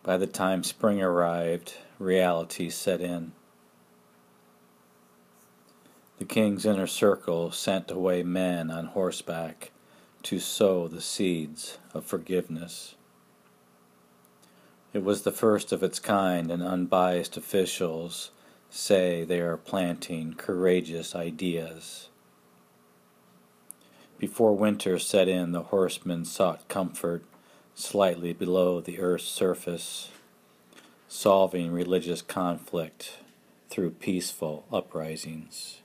By the time spring arrived, reality set in. The king's inner circle sent away men on horseback to sow the seeds of forgiveness. It was the first of its kind, and unbiased officials say they are planting courageous ideas. Before winter set in, the horsemen sought comfort slightly below the earth's surface, solving religious conflict through peaceful uprisings.